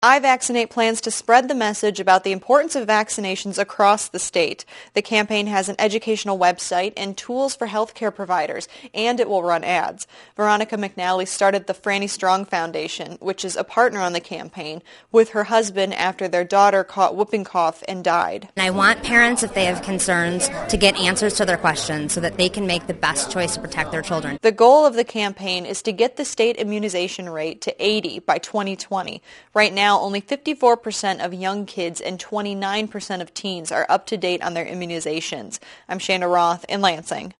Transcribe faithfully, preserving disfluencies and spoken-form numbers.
iVaccinate plans to spread the message about the importance of vaccinations across the state. The campaign has an educational website and tools for healthcare providers, and it will run ads. Veronica McNally started the Franny Strong Foundation, which is a partner on the campaign, with her husband after their daughter caught whooping cough and died. And I want parents, if they have concerns, to get answers to their questions so that they can make the best choice to protect their children. The goal of the campaign is to get the state immunization rate to eighty by twenty twenty. Right now, only fifty-four percent of young kids and twenty-nine percent of teens are up to date on their immunizations. I'm Shana Roth in Lansing.